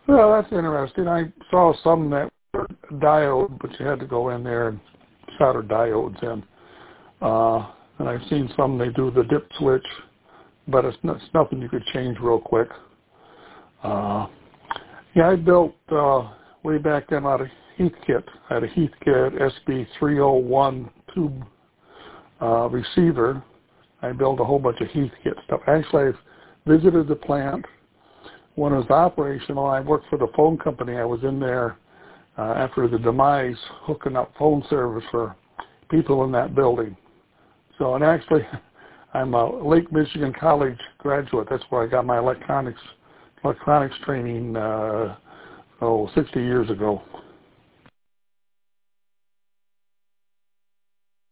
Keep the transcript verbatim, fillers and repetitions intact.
Well, that's interesting. I saw some that were diode, but you had to go in there and solder diodes in. Uh, and I've seen some they do the dip switch, but it's, not, it's nothing you could change real quick. Uh, yeah, I built uh, way back then out of Heathkit. I had a Heathkit S B three oh one tube uh, receiver. I built a whole bunch of Heathkit stuff. Actually, I visited the plant when it was operational. I worked for the phone company. I was in there uh, after the demise, hooking up phone service for people in that building. So, and actually, I'm a Lake Michigan College graduate. That's where I got my electronics electronics training, uh, oh, sixty years ago.